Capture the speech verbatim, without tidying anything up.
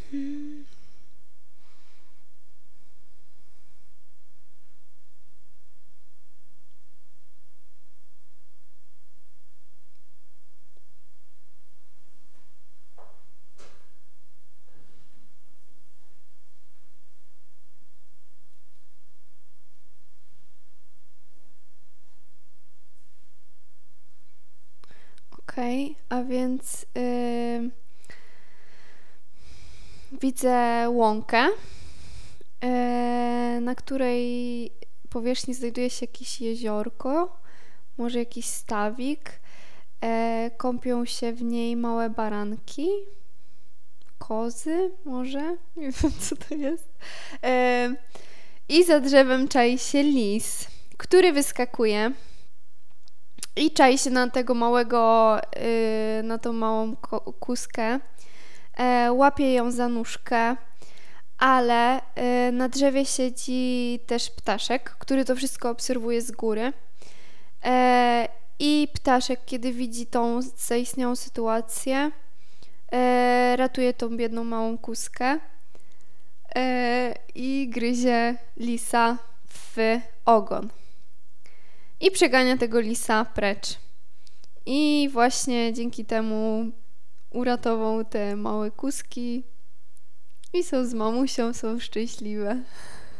Hmm. Okej, a więc ym, widzę łąkę, e, na której powierzchni znajduje się jakieś jeziorko, może jakiś stawik. E, kąpią się w niej małe baranki, kozy może? Nie wiem, co to jest. E, I za drzewem czai się lis, który wyskakuje i czai się na tego małego, y, na tą małą ko- kuskę. E, łapie ją za nóżkę, ale y, na drzewie siedzi też ptaszek, który to wszystko obserwuje z góry. E, I ptaszek, kiedy widzi tą zaistniałą sytuację, e, ratuje tą biedną małą kuskę e, i gryzie lisa w ogon. I przegania tego lisa precz. I właśnie dzięki temu uratował te małe kuski i są z mamusią, są szczęśliwe.